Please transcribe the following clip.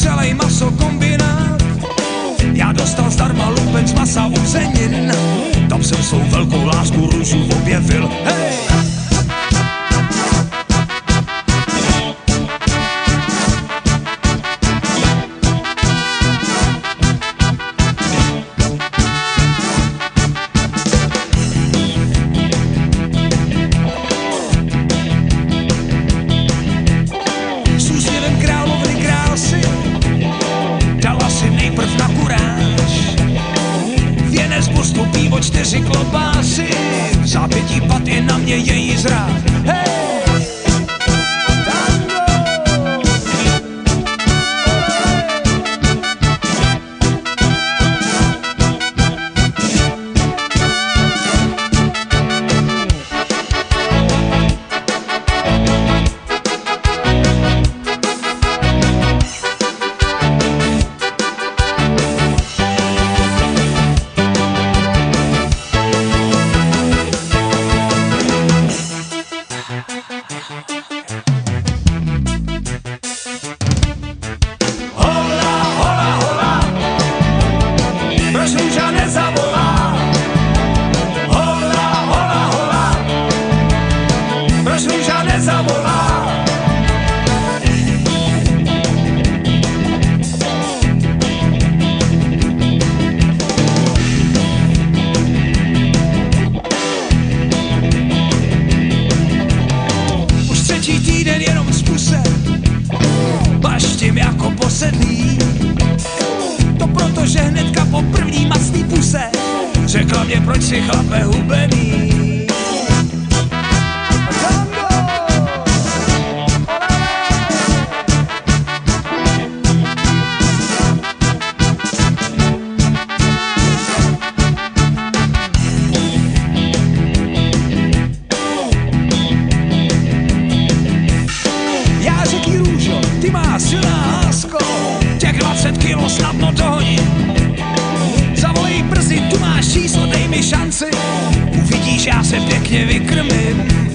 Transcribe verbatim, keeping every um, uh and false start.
celý masokombinát. Já dostal zdarma lupen z masa uzenin, tam jsem svou velkou lásku růžu objevil. Hej! Postupí o čtyři klobásy, v zápětí paty na mě její zrát. Hej! Týden jenom z puse, baštím jako posedlý. To proto, že hnedka po první mastný puse řekla mě, proč si chlape hubený. Ty máš silná lásko, těch dvacet kilo snadno dohoním. Zavolej brzy, tu máš číslo, dej mi šanci, uvidíš, já se pěkně vykrmím.